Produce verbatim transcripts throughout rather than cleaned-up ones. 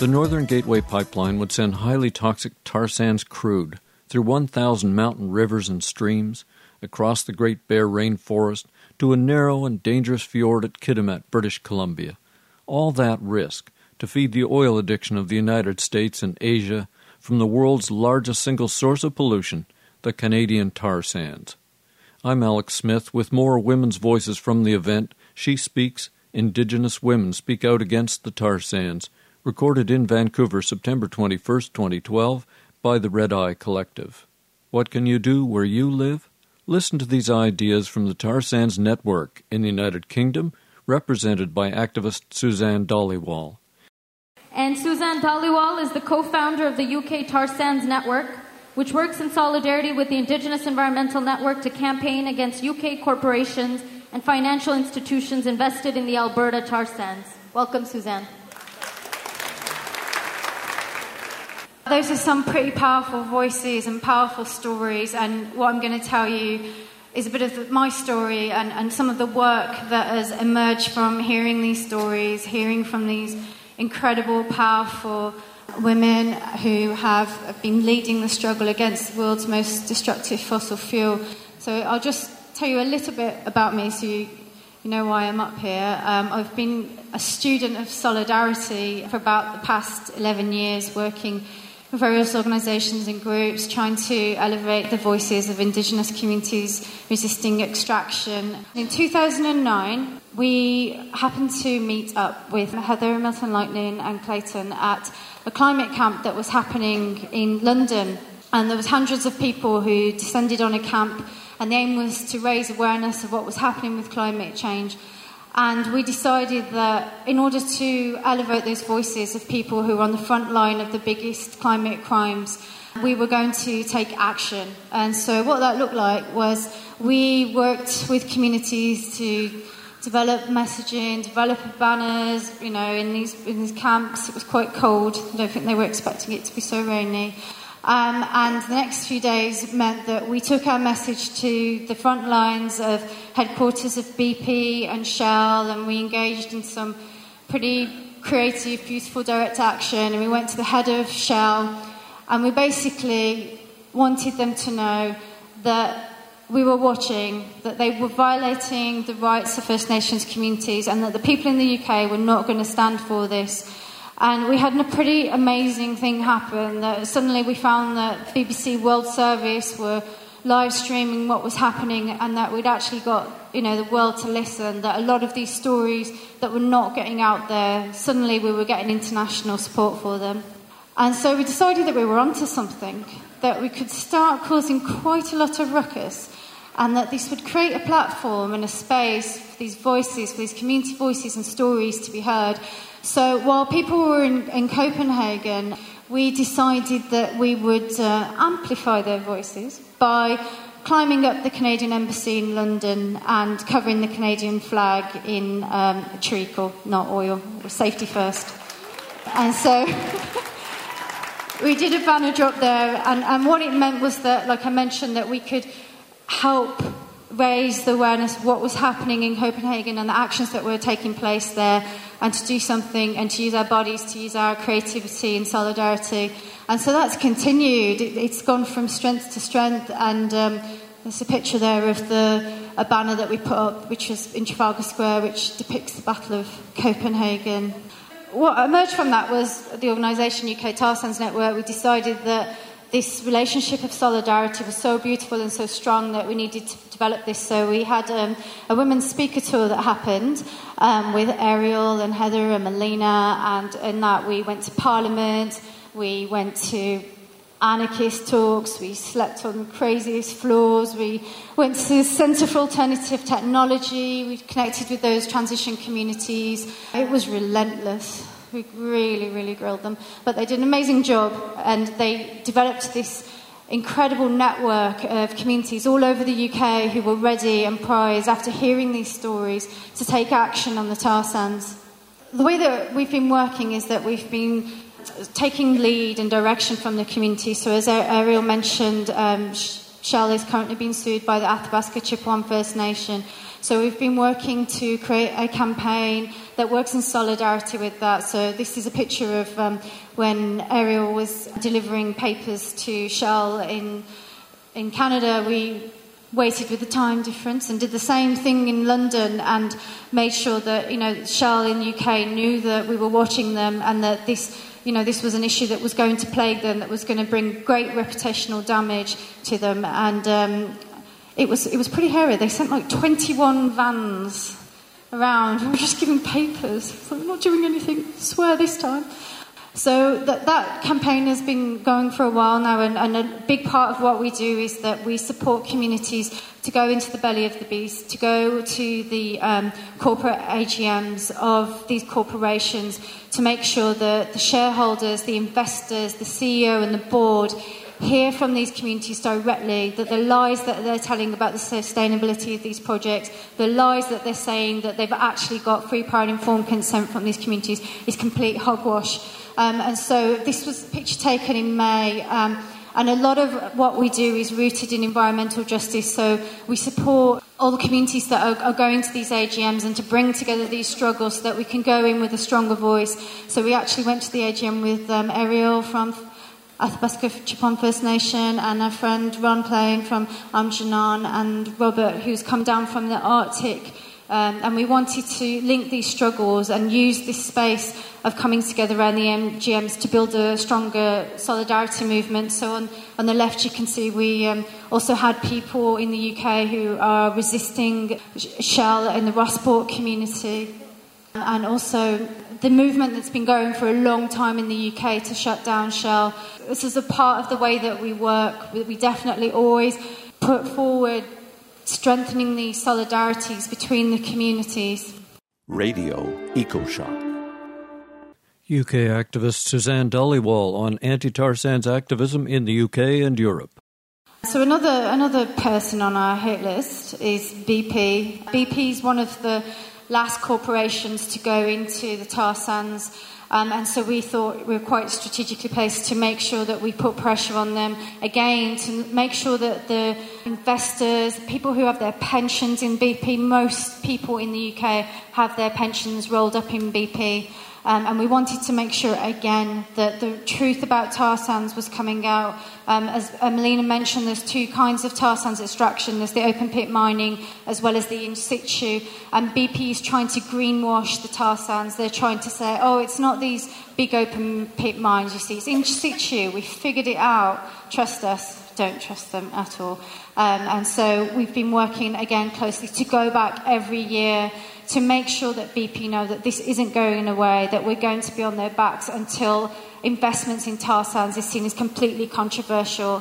The Northern Gateway Pipeline would send highly toxic tar sands crude through one thousand mountain rivers and streams, across the Great Bear Rainforest, to a narrow and dangerous fjord at Kitimat, British Columbia. All that risk to feed the oil addiction of the United States and Asia from the world's largest single source of pollution, the Canadian tar sands. I'm Alex Smith with more women's voices from the event, She Speaks, Indigenous Women Speak Out Against the Tar Sands, recorded in Vancouver September twenty-first, twenty twelve, by the Red Eye Collective. What can you do where you live? Listen to these ideas from the Tar Sands Network in the United Kingdom, represented by activist Suzanne Dhaliwal. And Suzanne Dhaliwal is the co-founder of the U K Tar Sands Network, which works in solidarity with the Indigenous Environmental Network to campaign against U K corporations and financial institutions invested in the Alberta tar sands. Welcome, Suzanne. Those are some pretty powerful voices and powerful stories, and what I'm going to tell you is a bit of my story and, and some of the work that has emerged from hearing these stories, hearing from these incredible, powerful women who have been leading the struggle against the world's most destructive fossil fuel. So I'll just tell you a little bit about me so you, you know why I'm up here. Um, I've been a student of Solidarity for about the past eleven years, working with various organisations and groups, trying to elevate the voices of Indigenous communities resisting extraction. In two thousand nine, we happened to meet up with Heather, Milton Lightning and Clayton at a climate camp that was happening in London. And there was hundreds of people who descended on a camp, and the aim was to raise awareness of what was happening with climate change. And we decided that in order to elevate those voices of people who are on the front line of the biggest climate crimes, we were going to take action. And so what that looked like was we worked with communities to develop messaging, develop banners, you know, in these in these camps. It was quite cold. I don't think they were expecting it to be so rainy. Um, and the next few days meant that we took our message to the front lines of headquarters of B P and Shell, and we engaged in some pretty creative, beautiful direct action, and we went to the head of Shell, and we basically wanted them to know that we were watching, that they were violating the rights of First Nations communities, and that the people in the U K were not going to stand for this. And we had a pretty amazing thing happen, that suddenly we found that B B C World Service were live streaming what was happening, and that we'd actually got, you know, the world to listen, that a lot of these stories that were not getting out there, suddenly we were getting international support for them. And so we decided that we were onto something, that we could start causing quite a lot of ruckus, and that this would create a platform and a space for these voices, for these community voices and stories to be heard. So while people were in, in Copenhagen, we decided that we would uh, amplify their voices by climbing up the Canadian Embassy in London and covering the Canadian flag in um, treacle, not oil. Safety first. And so we did a banner drop there, and, and what it meant was that, like I mentioned, that we could help raise the awareness of what was happening in Copenhagen and the actions that were taking place there, and to do something and to use our bodies, to use our creativity and solidarity. And so that's continued. It, it's gone from strength to strength, and um, there's a picture there of the a banner that we put up, which was in Trafalgar Square, which depicts the Battle of Copenhagen. What emerged from that was the organisation U K Tar Sands Network. We decided that this relationship of solidarity was so beautiful and so strong that we needed to develop this. So we had um, a women's speaker tour that happened um, with Ariel and Heather and Melina, and in that we went to Parliament, we went to anarchist talks, we slept on the craziest floors, we went to the Centre for Alternative Technology, we connected with those transition communities. It was relentless. We really, really grilled them. But they did an amazing job, and they developed this incredible network of communities all over the U K who were ready and poised, after hearing these stories, to take action on the tar sands. The way that we've been working is that we've been taking lead and direction from the community. So as Ariel mentioned, um, Shell is currently being sued by the Athabasca Chippewa First Nation So we've been working to create a campaign that works in solidarity with that. So this is a picture of um, when Ariel was delivering papers to Shell in in Canada. We waited with the time difference and did the same thing in London and made sure that, you know, Shell in the U K knew that we were watching them and that this, you know, this was an issue that was going to plague them, that was going to bring great reputational damage to them. And um, it was it was pretty hairy. They sent like twenty-one vans around. We were just giving papers. So we're not doing anything, I swear, this time. So that, that campaign has been going for a while now, and, and a big part of what we do is that we support communities to go into the belly of the beast, to go to the um, corporate A G Ms of these corporations, to make sure that the shareholders, the investors, the C E O and the board hear from these communities directly that the lies that they're telling about the sustainability of these projects, the lies that they're saying that they've actually got free, prior and informed consent from these communities is complete hogwash. Um, and so this was a picture taken in May, um, and a lot of what we do is rooted in environmental justice. So we support all the communities that are, are going to these A G Ms and to bring together these struggles so that we can go in with a stronger voice. So we actually went to the A G M with um, Ariel from Athabasca Chipon First Nation and our friend Ron Plain from Amjanan and Robert, who's come down from the Arctic. Um, and we wanted to link these struggles and use this space of coming together around the A G Ms to build a stronger solidarity movement. So on, on the left you can see we um, also had people in the U K who are resisting Shell in the Rossport community. And also the movement that's been going for a long time in the U K to shut down Shell. This is a part of the way that we work. We definitely always put forward strengthening the solidarities between the communities. Radio EcoShock. U K activist Suzanne Dhaliwal on anti-tar sands activism in the U K and Europe. So another another person on our hit list is B P. B P is one of the last corporations to go into the tar sands. Um, and so we thought we were quite strategically placed to make sure that we put pressure on them, again, to make sure that the investors, people who have their pensions in B P, most people in the U K have their pensions rolled up in B P. Um, and we wanted to make sure, again, that the truth about tar sands was coming out. Um, as Melina mentioned, there's two kinds of tar sands extraction. There's the open pit mining as well as the in situ. And B P is trying to greenwash the tar sands. They're trying to say, oh, it's not these big open pit mines, you see. It's in situ. We figured it out. Trust us. Don't trust them at all. Um, and so we've been working, again, closely to go back every year to make sure that B P know that this isn't going away, that we're going to be on their backs until investments in tar sands is seen as completely controversial.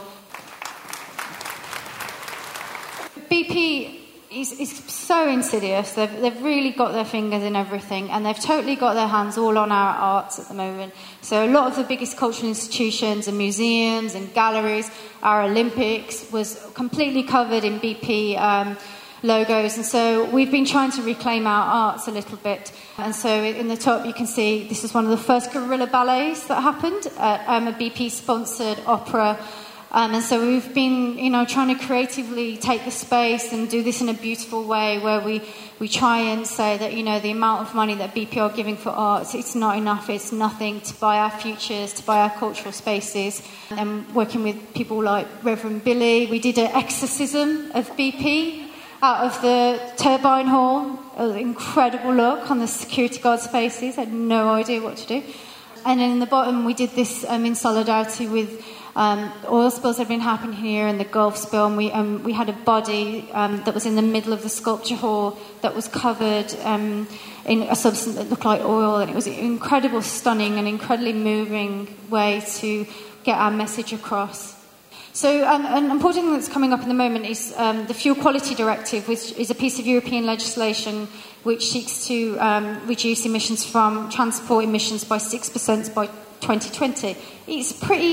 B P is, is so insidious. They've, they've really got their fingers in everything, and they've totally got their hands all on our arts at the moment. So a lot of the biggest cultural institutions and museums and galleries, our Olympics, was completely covered in B P um, logos, and so we've been trying to reclaim our arts a little bit. And so in the top you can see this is one of the first guerrilla ballets that happened at um, a B P-sponsored opera. Um, and so we've been, you know, trying to creatively take the space and do this in a beautiful way where we, we try and say that, you know, the amount of money that B P are giving for arts, it's not enough, it's nothing to buy our futures, to buy our cultural spaces. And working with people like Reverend Billy, we did an exorcism of B P out of the turbine hall. An incredible look on the security guards' faces. I had no idea what to do. And then in the bottom, we did this um, in solidarity with um, oil spills that have been happening here and the Gulf spill. And we, um, we had a body um, that was in the middle of the sculpture hall that was covered um, in a substance that looked like oil. And it was an incredible, stunning and incredibly moving way to get our message across. So um, an important thing that's coming up in the moment is um, the Fuel Quality Directive, which is a piece of European legislation which seeks to um, reduce emissions from transport emissions by six percent by twenty twenty. It's pretty, you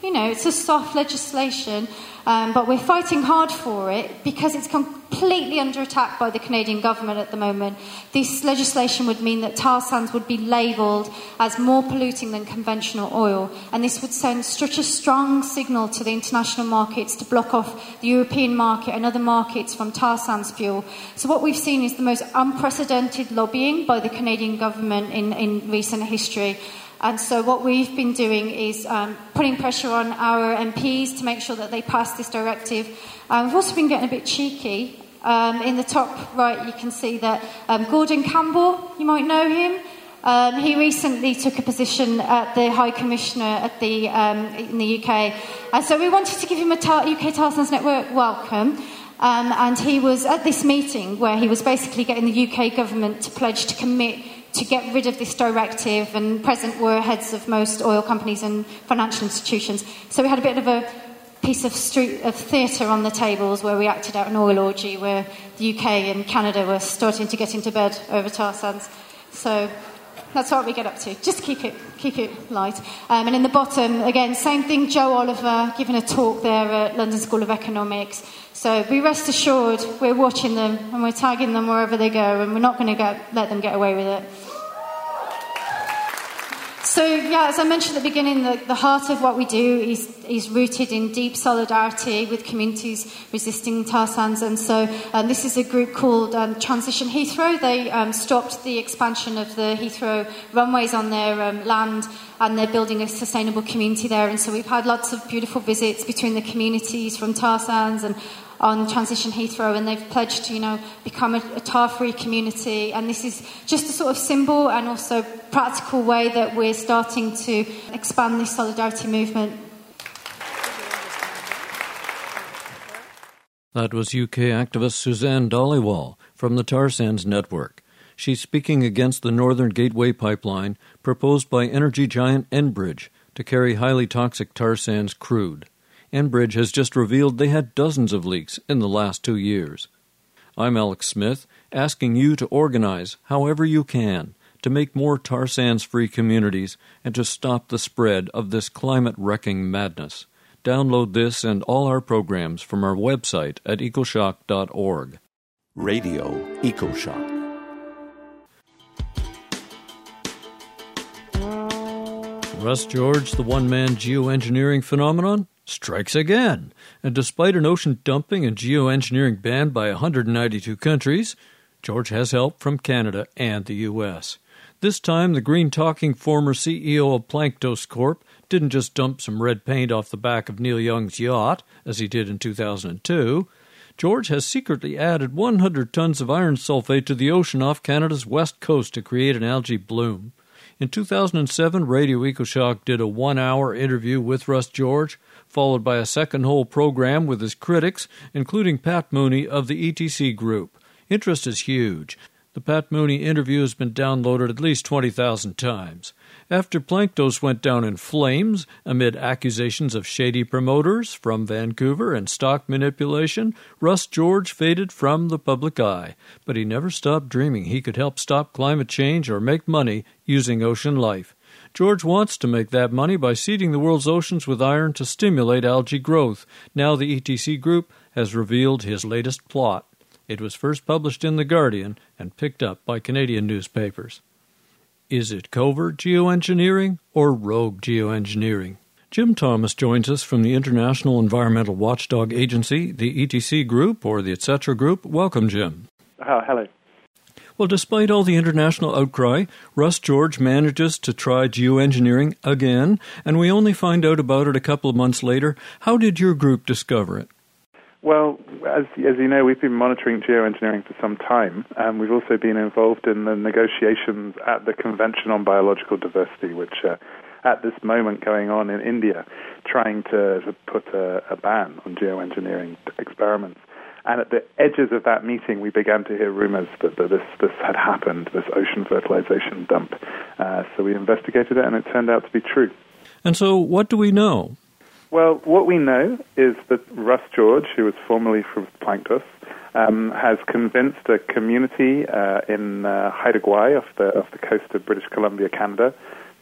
you know, it's a soft legislation, um, but we're fighting hard for it because it's completely under attack by the Canadian government at the moment. This legislation would mean that tar sands would be labelled as more polluting than conventional oil, and this would send such a strong signal to the international markets to block off the European market and other markets from tar sands fuel. So what we've seen is the most unprecedented lobbying by the Canadian government in, in recent history. And so what we've been doing is um, putting pressure on our M Ps to make sure that they pass this directive. Uh, we've also been getting a bit cheeky. Um, in the top right, you can see that um, Gordon Campbell, you might know him. Um, he recently took a position at the High Commissioner at the um, in the U K. And so we wanted to give him a tar- U K Tar Sands Network welcome. Um, and he was at this meeting where he was basically getting the U K government to pledge to commit to get rid of this directive, and present were heads of most oil companies and financial institutions. So we had a bit of a piece of street of theatre on the tables where we acted out an oil orgy where the U K and Canada were starting to get into bed over tar sands. So that's what we get up to. Just keep it keep it light. Um, and in the bottom, again, same thing, Joe Oliver giving a talk there at London School of Economics. So be rest assured, we're watching them and we're tagging them wherever they go, and we're not going to get, let them get away with it. So, yeah, as I mentioned at the beginning, the, the heart of what we do is, is rooted in deep solidarity with communities resisting tar sands. And so um, this is a group called um, Transition Heathrow. They um, stopped the expansion of the Heathrow runways on their um, land, and they're building a sustainable community there. And so we've had lots of beautiful visits between the communities from tar sands and on Transition Heathrow, and they've pledged to, you know, become a, a tar-free community. And this is just a sort of symbol and also practical way that we're starting to expand this solidarity movement. That was U K activist Suzanne Dhaliwal from the Tar Sands Network. She's speaking against the Northern Gateway pipeline proposed by energy giant Enbridge to carry highly toxic tar sands crude. Enbridge has just revealed they had dozens of leaks in the last two years. I'm Alex Smith, asking you to organize however you can to make more tar sands-free communities and to stop the spread of this climate-wrecking madness. Download this and all our programs from our website at ecoshock dot org. Radio EcoShock. Russ George, the one-man geoengineering phenomenon, strikes again. And despite an ocean dumping and geoengineering ban by one hundred ninety-two countries, George has help from Canada and the U S. This time, the green-talking former C E O of Planktos Corp didn't just dump some red paint off the back of Neil Young's yacht, as he did in two thousand two. George has secretly added one hundred tons of iron sulfate to the ocean off Canada's west coast to create an algae bloom. In two thousand seven, Radio EcoShock did a one-hour interview with Russ George, followed by a second-hole program with his critics, including Pat Mooney of the E T C Group. Interest is huge. The Pat Mooney interview has been downloaded at least twenty thousand times. After Planktos went down in flames amid accusations of shady promoters from Vancouver and stock manipulation, Russ George faded from the public eye. But he never stopped dreaming he could help stop climate change or make money using ocean life. George wants to make that money by seeding the world's oceans with iron to stimulate algae growth. Now the E T C Group has revealed his latest plot. It was first published in The Guardian and picked up by Canadian newspapers. Is it covert geoengineering or rogue geoengineering? Jim Thomas joins us from the International Environmental Watchdog Agency, the E T C Group, or the et cetera Group. Welcome, Jim. Oh, hello. Well, despite all the international outcry, Russ George manages to try geoengineering again, and we only find out about it a couple of months later. How did your group discover it? Well, as, as you know, we've been monitoring geoengineering for some time, and we've also been involved in the negotiations at the Convention on Biological Diversity, which uh, at this moment going on in India, trying to, to put a, a ban on geoengineering experiments. And at the edges of that meeting, we began to hear rumors that, that this, this had happened, this ocean fertilization dump. Uh, so we investigated it, and it turned out to be true. And so what do we know? Well, what we know is that Russ George, who was formerly from Planktos, um, has convinced a community uh, in uh, Haida Gwaii off the, off the coast of British Columbia, Canada,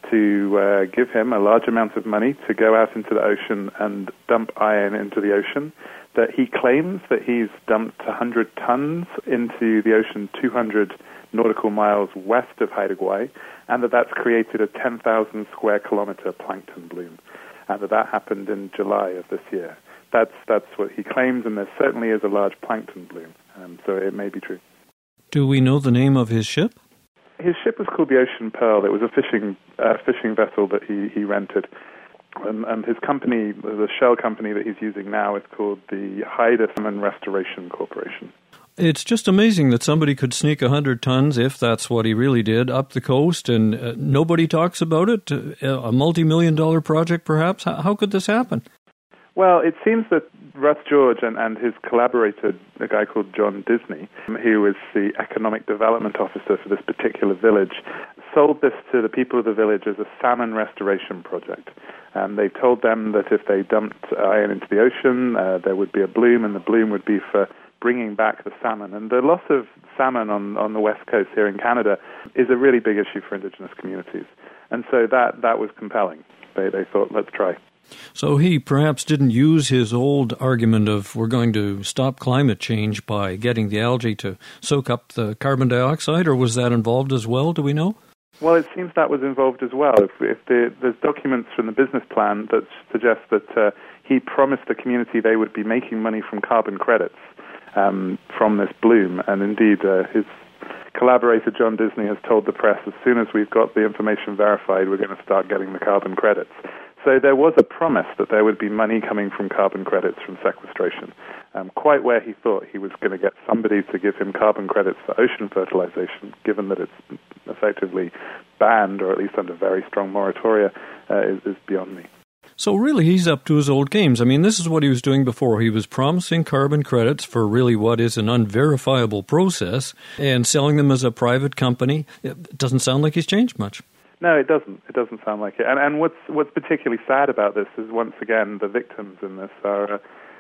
to uh, give him a large amount of money to go out into the ocean and dump iron into the ocean. That he claims that he's dumped one hundred tons into the ocean two hundred nautical miles west of Haida Gwaii, and that that's created a ten thousand square kilometer plankton bloom, and that that happened in July of this year. That's that's what he claims, and there certainly is a large plankton bloom, um, so it may be true. Do we know the name of his ship? His ship was called the Ocean Pearl. It was a fishing uh, fishing vessel that he, he rented. And, and his company, the shell company that he's using now, is called the Haida Salmon Restoration Corporation. It's just amazing that somebody could sneak one hundred tons, if that's what he really did, up the coast, and uh, nobody talks about it? A multi-million dollar project, perhaps? How, how could this happen? Well, it seems that Russ George and, and his collaborator, a guy called John Disney, who was the economic development officer for this particular village, sold this to the people of the village as a salmon restoration project. Um, they told them that if they dumped iron into the ocean, uh, there would be a bloom, and the bloom would be for bringing back the salmon. And the loss of salmon on, on the west coast here in Canada is a really big issue for Indigenous communities. And so that, that was compelling. They, they thought, let's try. So he perhaps didn't use his old argument of we're going to stop climate change by getting the algae to soak up the carbon dioxide, or was that involved as well? Do we know? Well, it seems that was involved as well. If, if the, there's documents from the business plan that suggest that uh, he promised the community they would be making money from carbon credits um, from this bloom, and indeed uh, his collaborator John Disney has told the press, as soon as we've got the information verified, we're going to start getting the carbon credits. So there was a promise that there would be money coming from carbon credits from sequestration, um, quite where he thought he was going to get somebody to give him carbon credits for ocean fertilization, given that it's effectively banned, or at least under very strong moratoria, uh, is, is beyond me. So really he's up to his old games. I mean, this is what he was doing before. He was promising carbon credits for really what is an unverifiable process and selling them as a private company. It doesn't sound like he's changed much. No, it doesn't. It doesn't sound like it. And, and what's what's particularly sad about this is, once again, the victims in this are a,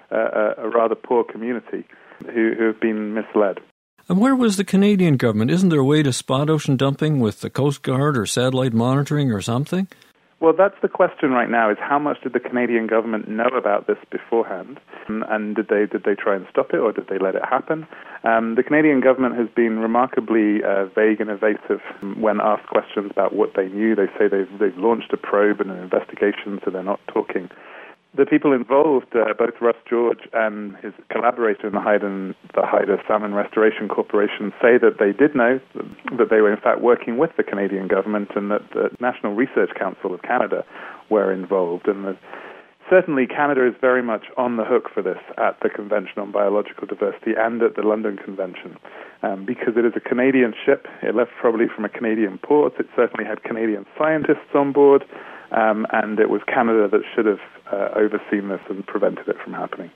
a, a rather poor community who, who have been misled. And where was the Canadian government? Isn't there a way to spot ocean dumping with the Coast Guard or satellite monitoring or something? Well, that's the question right now, is how much did the Canadian government know about this beforehand? And, and did they did they try and stop it, or did they let it happen? Um, the Canadian government has been remarkably uh, vague and evasive when asked questions about what they knew. They say they've, they've launched a probe and an investigation, so they're not talking. The people involved, uh, both Russ George and his collaborator in the Haida, the Haida Salmon Restoration Corporation, say that they did know, that they were in fact working with the Canadian government, and that the National Research Council of Canada were involved. And that certainly Canada is very much on the hook for this at the Convention on Biological Diversity and at the London Convention, um, because it is a Canadian ship. It left probably from a Canadian port. It certainly had Canadian scientists on board. Um, and it was Canada that should have uh, overseen this and prevented it from happening.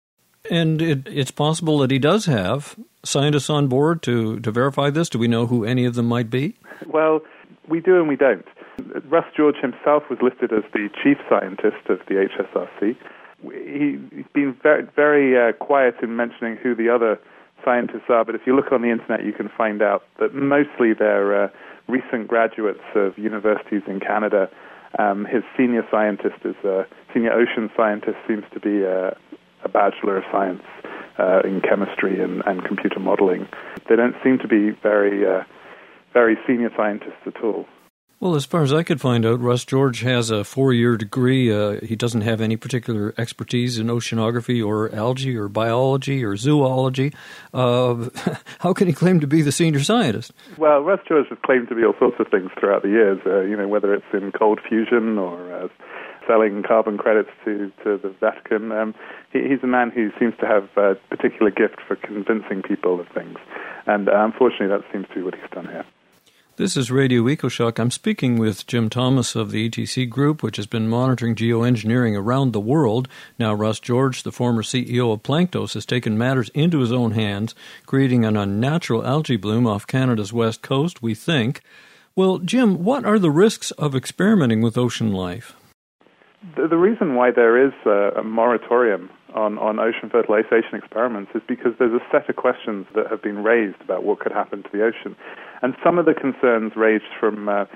And it, it's possible that he does have scientists on board to, to verify this. Do we know who any of them might be? Well, we do and we don't. Russ George himself was listed as the chief scientist of the H S R C. He, he's been very, very uh, quiet in mentioning who the other scientists are, but if you look on the internet, you can find out that mostly they're uh, recent graduates of universities in Canada. Um, his senior scientist is a senior ocean scientist, seems to be a, a bachelor of science uh, in chemistry and, and computer modeling. They don't seem to be very, uh, very senior scientists at all. Well, as far as I could find out, Russ George has a four-year degree. Uh, he doesn't have any particular expertise in oceanography or algae or biology or zoology. Uh, how can he claim to be the senior scientist? Well, Russ George has claimed to be all sorts of things throughout the years, uh, you know, whether it's in cold fusion or uh, selling carbon credits to, to the Vatican. Um, he, he's a man who seems to have a particular gift for convincing people of things. And uh, unfortunately, that seems to be what he's done here. This is Radio EcoShock. I'm speaking with Jim Thomas of the E T C Group, which has been monitoring geoengineering around the world. Now, Russ George, the former C E O of Planktos, has taken matters into his own hands, creating an unnatural algae bloom off Canada's west coast, we think. Well, Jim, what are the risks of experimenting with ocean life? The, the reason why there is a, a moratorium on, on ocean fertilization experiments is because there's a set of questions that have been raised about what could happen to the ocean. And some of the concerns raised from uh,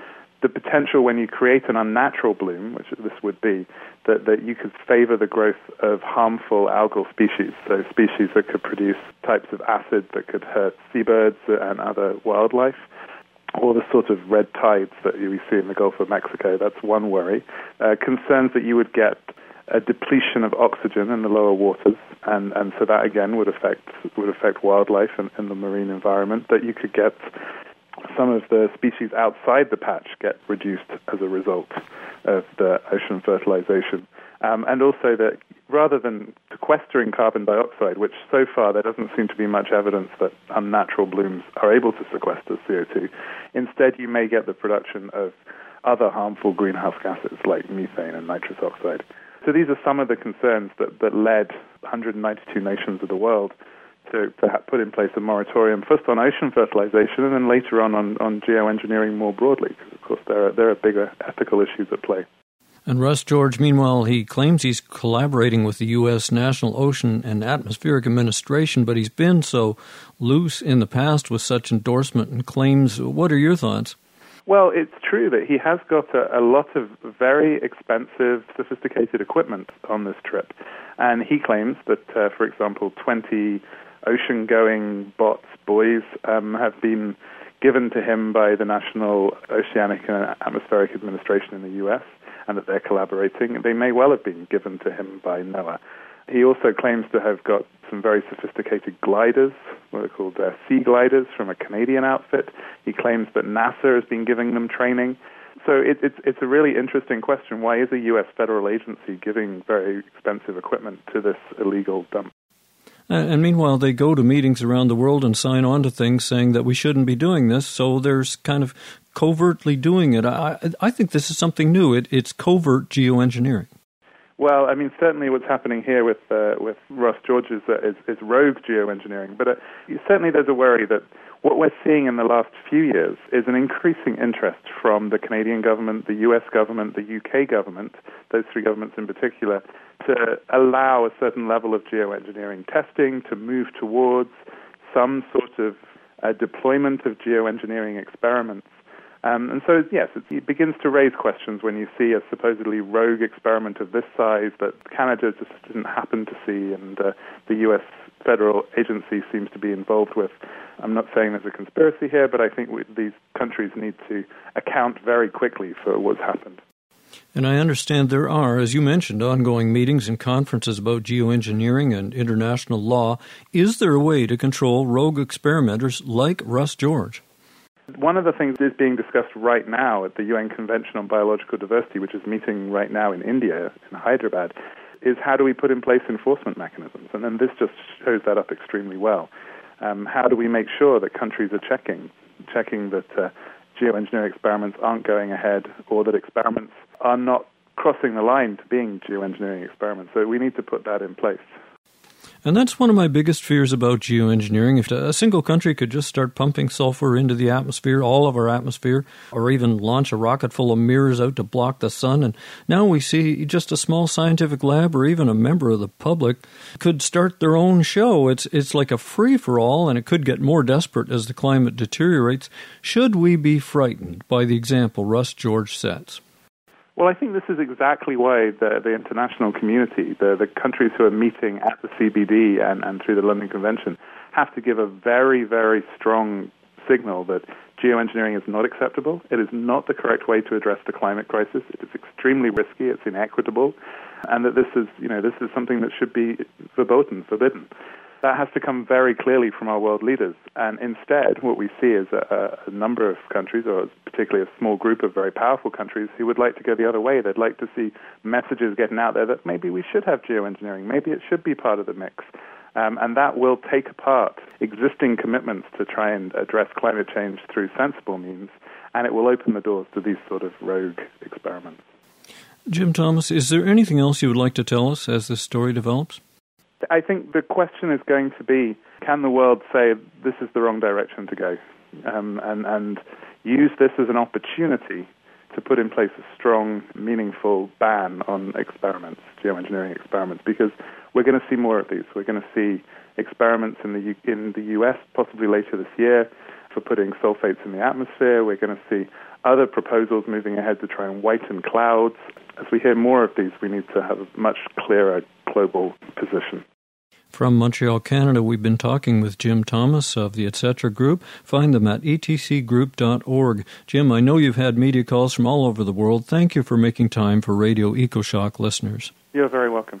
the potential when you create an unnatural bloom, which this would be, that, that you could favor the growth of harmful algal species, so species that could produce types of acid that could hurt seabirds and other wildlife, or the sort of red tides that we see in the Gulf of Mexico. That's one worry. Uh, concerns that you would get a depletion of oxygen in the lower waters, and, and so that again would affect would affect wildlife and, and the marine environment, that you could get some of the species outside the patch get reduced as a result of the ocean fertilization. Um, and also that rather than sequestering carbon dioxide, which so far there doesn't seem to be much evidence that unnatural blooms are able to sequester C O two, instead you may get the production of other harmful greenhouse gases like methane and nitrous oxide. So these are some of the concerns that, that led one hundred ninety-two nations of the world to, to have put in place a moratorium, first on ocean fertilization and then later on on, on geoengineering more broadly, because of course there are, there are bigger ethical issues at play. And Russ George, meanwhile, he claims he's collaborating with the U S National Ocean and Atmospheric Administration, but he's been so loose in the past with such endorsement and claims. What are your thoughts? Well, it's true that he has got a, a lot of very expensive, sophisticated equipment on this trip. And he claims that, uh, for example, twenty ocean-going bots, buoys, um, have been given to him by the National Oceanic and Atmospheric Administration in the U S, and that they're collaborating. They may well have been given to him by NOAA. He also claims to have got some very sophisticated gliders, what are called uh, sea gliders, from a Canadian outfit. He claims that NASA has been giving them training. So it, it's it's a really interesting question. Why is a U S federal agency giving very expensive equipment to this illegal dump? And meanwhile, they go to meetings around the world and sign on to things saying that we shouldn't be doing this, so there's kind of covertly doing it. I, I think this is something new. It, it's covert geoengineering. Well, I mean, certainly what's happening here with uh, with Ross George is, uh, is, is rogue geoengineering. But uh, certainly there's a worry that what we're seeing in the last few years is an increasing interest from the Canadian government, the U S government, the U K government, those three governments in particular, to allow a certain level of geoengineering testing, to move towards some sort of uh, deployment of geoengineering experiments. Um, and so, yes, it, it begins to raise questions when you see a supposedly rogue experiment of this size that Canada just didn't happen to see and uh, the U S federal agency seems to be involved with. I'm not saying there's a conspiracy here, but I think we, these countries need to account very quickly for what's happened. And I understand there are, as you mentioned, ongoing meetings and conferences about geoengineering and international law. Is there a way to control rogue experimenters like Russ George? One of the things that is being discussed right now at the U N Convention on Biological Diversity, which is meeting right now in India, in Hyderabad, is how do we put in place enforcement mechanisms? And then this just shows that up extremely well. Um, how do we make sure that countries are checking, checking that uh, geoengineering experiments aren't going ahead or that experiments are not crossing the line to being geoengineering experiments? So we need to put that in place. And that's one of my biggest fears about geoengineering. If a single country could just start pumping sulfur into the atmosphere, all of our atmosphere, or even launch a rocket full of mirrors out to block the sun, and now we see just a small scientific lab or even a member of the public could start their own show. It's it's like a free-for-all, and it could get more desperate as the climate deteriorates. Should we be frightened by the example Russ George sets? Well, I think this is exactly why the, the international community, the, the countries who are meeting at the C B D and, and through the London Convention, have to give a very, very strong signal that geoengineering is not acceptable. It is not the correct way to address the climate crisis. It is extremely risky. It's inequitable, and that this is, you know, this is something that should be verboten, forbidden. That has to come very clearly from our world leaders. And instead, what we see is a, a number of countries, or particularly a small group of very powerful countries, who would like to go the other way. They'd like to see messages getting out there that maybe we should have geoengineering, maybe it should be part of the mix. Um, and that will take apart existing commitments to try and address climate change through sensible means, and it will open the doors to these sort of rogue experiments. Jim Thomas, is there anything else you would like to tell us as this story develops? I think the question is going to be, can the world say this is the wrong direction to go, um, and, and use this as an opportunity to put in place a strong, meaningful ban on experiments, geoengineering experiments, because we're going to see more of these. We're going to see experiments in the U- in the U S possibly later this year for putting sulfates in the atmosphere. We're going to see other proposals moving ahead to try and whiten clouds. As we hear more of these, we need to have a much clearer global position. From Montreal, Canada, we've been talking with Jim Thomas of the Et cetera Group. Find them at e t c group dot org. Jim, I know you've had media calls from all over the world. Thank you for making time for Radio EcoShock listeners. You're very welcome.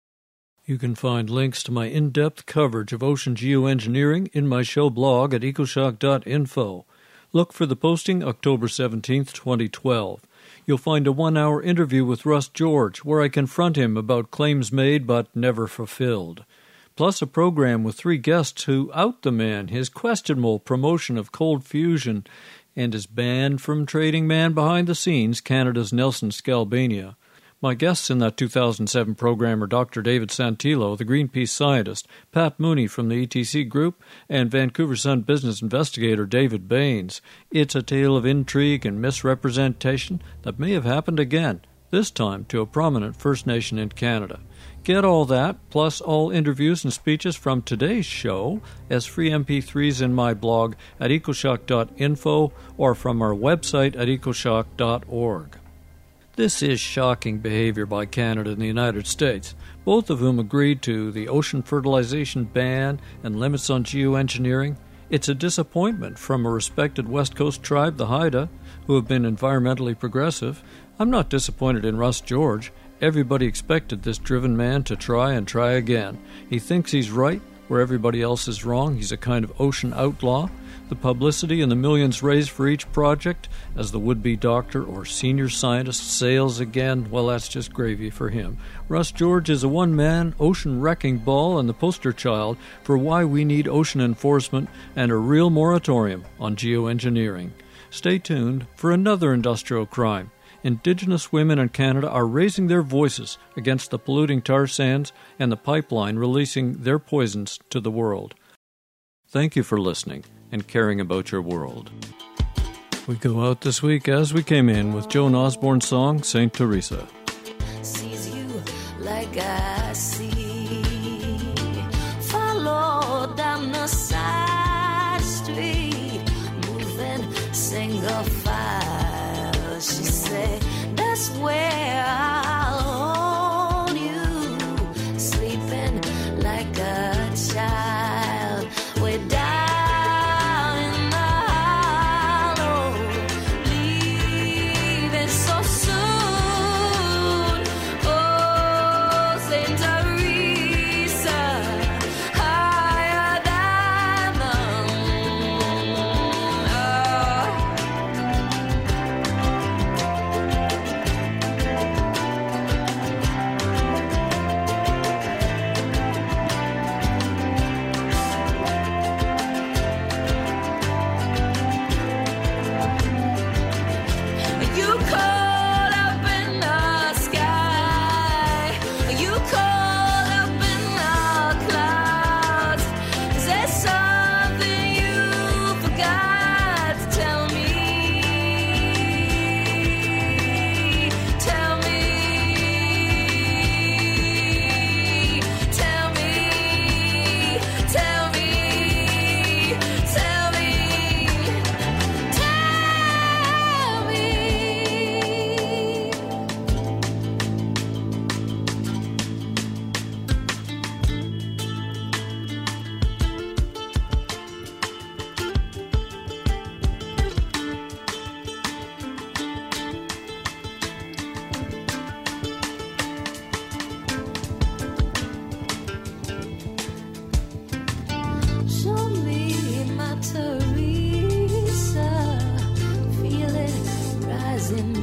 You can find links to my in-depth coverage of ocean geoengineering in my show blog at ecoshock dot info. Look for the posting October seventeenth, twenty twelve. You'll find a one-hour interview with Russ George, where I confront him about claims made but never fulfilled. Plus a program with three guests who out the man, his questionable promotion of cold fusion, and his ban from trading man behind the scenes, Canada's Nelson Scalbania. My guests in that two thousand seven program are Doctor David Santillo, the Greenpeace scientist, Pat Mooney from the E T C Group, and Vancouver Sun business investigator David Baines. It's a tale of intrigue and misrepresentation that may have happened again, this time to a prominent First Nation in Canada. Get all that, plus all interviews and speeches from today's show as free M P threes in my blog at ecoshock dot info or from our website at ecoshock dot org. This is shocking behavior by Canada and the United States, both of whom agreed to the ocean fertilization ban and limits on geoengineering. It's a disappointment from a respected West Coast tribe, the Haida, who have been environmentally progressive. I'm not disappointed in Russ George. Everybody expected this driven man to try and try again. He thinks he's right where everybody else is wrong. He's a kind of ocean outlaw. The publicity and the millions raised for each project as the would-be doctor or senior scientist sails again, well, that's just gravy for him. Russ George is a one-man ocean wrecking ball and the poster child for why we need ocean enforcement and a real moratorium on geoengineering. Stay tuned for another industrial crime. Indigenous women in Canada are raising their voices against the polluting tar sands and the pipeline releasing their poisons to the world. Thank you for listening and caring about your world. We go out this week as we came in with Joan Osborne's song, Saint Teresa. Sees you like I see. Follow down the side street, moving single file. She said, that's where I'll hold you, sleeping like a child. Way down in the hollow, leaving so soon. Oh, Saint Teresa, higher than the moon. You call up in the sky, you call up in the clouds. Is there something you forgot to tell me? Tell me, tell me, tell me, tell me, tell me. Show me my Teresa, feel it rising